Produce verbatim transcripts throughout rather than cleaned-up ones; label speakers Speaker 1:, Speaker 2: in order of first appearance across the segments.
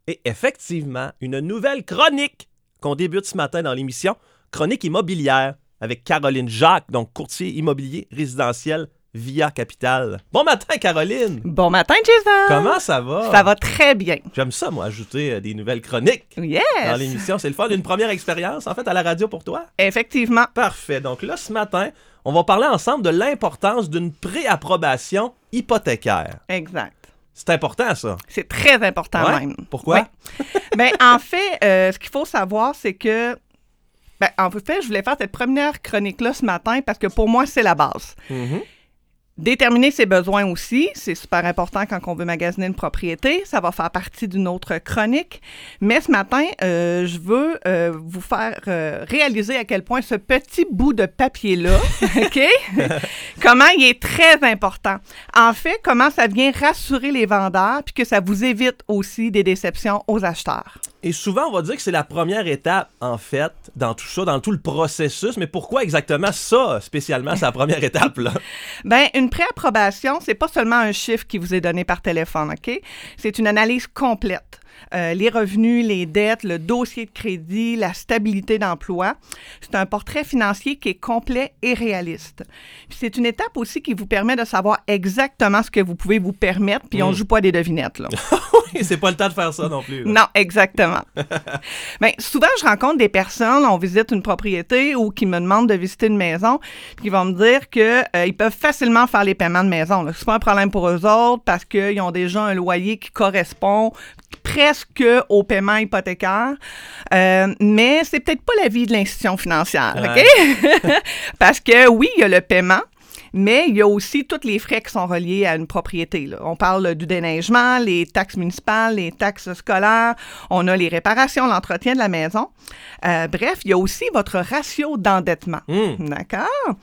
Speaker 1: Et effectivement, une nouvelle chronique qu'on débute ce matin dans l'émission, chronique immobilière avec Caroline Jacques, donc courtier immobilier résidentiel Via Capital. Bon matin, Caroline!
Speaker 2: Bon matin, Jason!
Speaker 1: Comment ça va?
Speaker 2: Ça va très bien.
Speaker 1: J'aime ça, moi, ajouter euh, des nouvelles chroniques
Speaker 2: Yes!
Speaker 1: dans l'émission. C'est le fun d'une première expérience, en fait, à la radio pour toi.
Speaker 2: Effectivement.
Speaker 1: Parfait. Donc là, ce matin, on va parler ensemble de l'importance d'une préapprobation hypothécaire.
Speaker 2: Exact.
Speaker 1: C'est important, ça.
Speaker 2: C'est très important
Speaker 1: Ouais?
Speaker 2: même.
Speaker 1: Pourquoi?
Speaker 2: Ouais. Ben, en fait, euh, ce qu'il faut savoir, c'est que ben, en fait, je voulais faire cette première chronique-là ce matin parce que pour moi, c'est la base.
Speaker 1: Mm-hmm.
Speaker 2: Déterminer ses besoins aussi, c'est super important quand on veut magasiner une propriété. Ça va faire partie d'une autre chronique. Mais ce matin, euh, je veux euh, vous faire euh, réaliser à quel point ce petit bout de papier-là, OK? Comment il est très important. En fait, comment ça vient rassurer les vendeurs puis que ça vous évite aussi des déceptions aux acheteurs.
Speaker 1: Et souvent, on va dire que c'est la première étape, en fait, dans tout ça, dans tout le processus. Mais pourquoi exactement ça, spécialement, c'est la première étape, là?
Speaker 2: Bien, une préapprobation, c'est pas seulement un chiffre qui vous est donné par téléphone, OK? C'est une analyse complète. Euh, les revenus, les dettes, le dossier de crédit, la stabilité d'emploi. C'est un portrait financier qui est complet et réaliste. Puis c'est une étape aussi qui vous permet de savoir exactement ce que vous pouvez vous permettre, puis mmh. on joue pas à des devinettes, là.
Speaker 1: Oui, c'est pas le temps de faire ça non plus. Là.
Speaker 2: Non, exactement. Bien, souvent, je rencontre des personnes, on visite une propriété ou qui me demandent de visiter une maison, puis ils vont me dire qu'ils euh, peuvent facilement faire les paiements de maison. Là. C'est pas un problème pour eux autres parce qu'ils ont déjà un loyer qui correspond presque au paiement hypothécaire, euh, mais c'est peut-être pas l'avis de l'institution financière, ouais. OK? Parce que oui, il y a le paiement, mais il y a aussi tous les frais qui sont reliés à une propriété. Là. On parle du déneigement, les taxes municipales, les taxes scolaires, on a les réparations, l'entretien de la maison. Euh, bref, il y a aussi votre ratio d'endettement. Mmh. D'accord?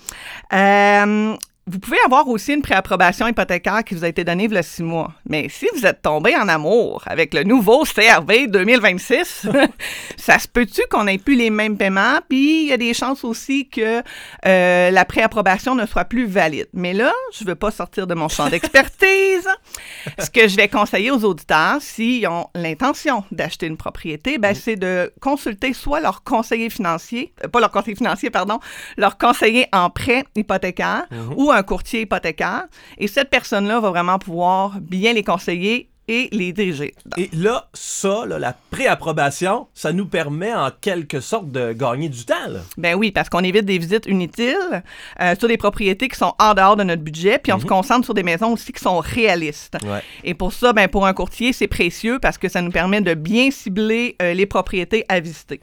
Speaker 2: Euh, Vous pouvez avoir aussi une préapprobation hypothécaire qui vous a été donnée il y a six mois. Mais si vous êtes tombé en amour avec le nouveau C R V deux mille vingt-six, ça se peut-tu qu'on n'ait plus les mêmes paiements? Puis il y a des chances aussi que euh, la préapprobation ne soit plus valide. Mais là, je ne veux pas sortir de mon champ d'expertise. Ce que je vais conseiller aux auditeurs, s'ils ont l'intention d'acheter une propriété, ben, mmh. c'est de consulter soit leur conseiller financier, euh, pas leur conseiller financier, pardon, leur conseiller en prêt hypothécaire mmh. ou un un courtier hypothécaire, et cette personne-là va vraiment pouvoir bien les conseiller et les diriger.
Speaker 1: Et là, ça, là, la préapprobation, ça nous permet en quelque sorte de gagner du temps. Là.
Speaker 2: Ben oui, parce qu'on évite des visites inutiles euh, sur des propriétés qui sont en dehors de notre budget, puis on mm-hmm. se concentre sur des maisons aussi qui sont réalistes. Ouais. Et pour ça, ben pour un courtier, c'est précieux parce que ça nous permet de bien cibler euh, les propriétés à visiter.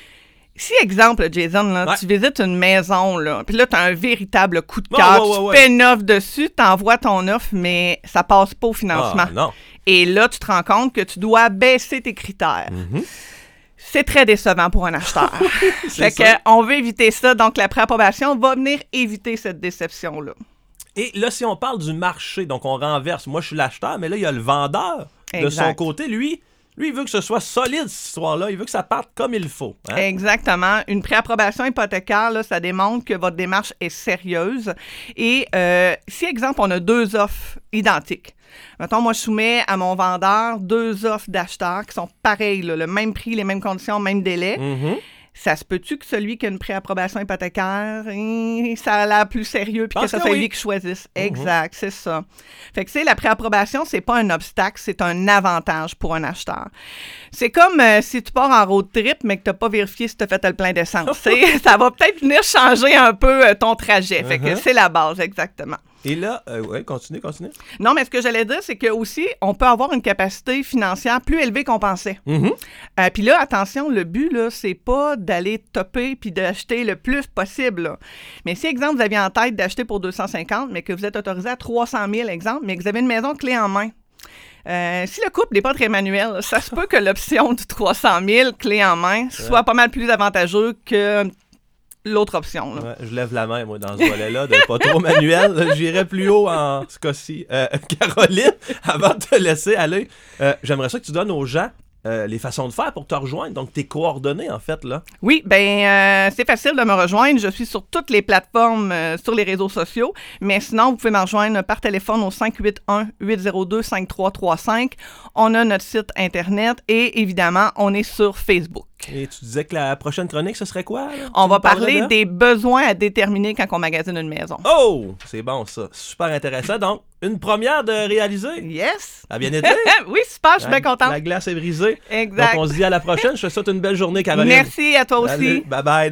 Speaker 2: Si, exemple, Jason, là, ouais. tu visites une maison, là, puis là, tu as un véritable coup de cœur, oh, ouais, ouais, ouais. tu fais une offre dessus, tu envoies ton offre, mais ça passe pas au financement.
Speaker 1: Ah, non.
Speaker 2: Et là, tu te rends compte que tu dois baisser tes critères. Mm-hmm. C'est très décevant pour un acheteur. Fait que, on veut éviter ça, donc la préapprobation va venir éviter cette déception-là.
Speaker 1: Et là, si on parle du marché, donc on renverse, moi je suis l'acheteur, mais là, il y a le vendeur. Exact. De son côté, lui... Lui, il veut que ce soit solide, cette histoire-là. Il veut que ça parte comme il faut. Hein?
Speaker 2: Exactement. Une préapprobation hypothécaire, là, ça démontre que votre démarche est sérieuse. Et euh, si, exemple, on a deux offres identiques. Mettons, moi, je soumets à mon vendeur deux offres d'acheteurs qui sont pareilles, là, le même prix, les mêmes conditions, même délai. Mm-hmm. Ça se peut-tu que celui qui a une préapprobation hypothécaire, ça a l'air plus sérieux puis que ça soit oui. lui qui choisisse? Mm-hmm. Exact, c'est ça. Fait que, tu sais, la préapprobation, c'est pas un obstacle, c'est un avantage pour un acheteur. C'est comme euh, si tu pars en road trip, mais que t'as pas vérifié si t'as fait le plein d'essence. Ça va peut-être venir changer un peu euh, ton trajet. Fait que mm-hmm. c'est la base, exactement.
Speaker 1: Et là, euh, oui, continue, continue.
Speaker 2: Non, mais ce que j'allais dire, c'est que aussi, on peut avoir une capacité financière plus élevée qu'on pensait. Mm-hmm. Euh, puis là, attention, le but, là, c'est pas d'aller topper puis d'acheter le plus possible. Là. Mais si, exemple, vous aviez en tête d'acheter pour deux cent cinquante, mais que vous êtes autorisé à trois cent mille, exemple, mais que vous avez une maison clé en main, Euh, si le couple n'est pas très manuel, ça se peut que l'option du trois cent mille clé en main soit ouais. pas mal plus avantageux que l'autre option. Là.
Speaker 1: Ouais, je lève la main, moi, dans ce volet-là, de pas trop manuel. J'irai plus haut en ce cas-ci. Euh, Caroline, avant de te laisser aller, euh, j'aimerais ça que tu donnes aux gens euh, les façons de faire pour te rejoindre, donc tes coordonnées, en fait, là.
Speaker 2: Oui, ben euh, c'est facile de me rejoindre. Je suis sur toutes les plateformes, euh, sur les réseaux sociaux. Mais sinon, vous pouvez me rejoindre par téléphone au cinq huit un, huit zéro deux, cinq trois trois cinq. On a notre site Internet et évidemment, on est sur Facebook.
Speaker 1: Et tu disais que la prochaine chronique, ce serait quoi? Là?
Speaker 2: On
Speaker 1: Tu
Speaker 2: va
Speaker 1: nous parlerais
Speaker 2: parler
Speaker 1: de?
Speaker 2: des besoins à déterminer quand on magasine une maison.
Speaker 1: Oh! C'est bon, ça. Super intéressant. Donc, une première de réaliser.
Speaker 2: Yes!
Speaker 1: Ça a bien été?
Speaker 2: Oui, super, je suis bien contente.
Speaker 1: La glace est brisée.
Speaker 2: Exact.
Speaker 1: Donc, on se dit à la prochaine. Je te souhaite une belle journée, Caroline.
Speaker 2: Merci à toi aussi.
Speaker 1: Salut. Bye bye.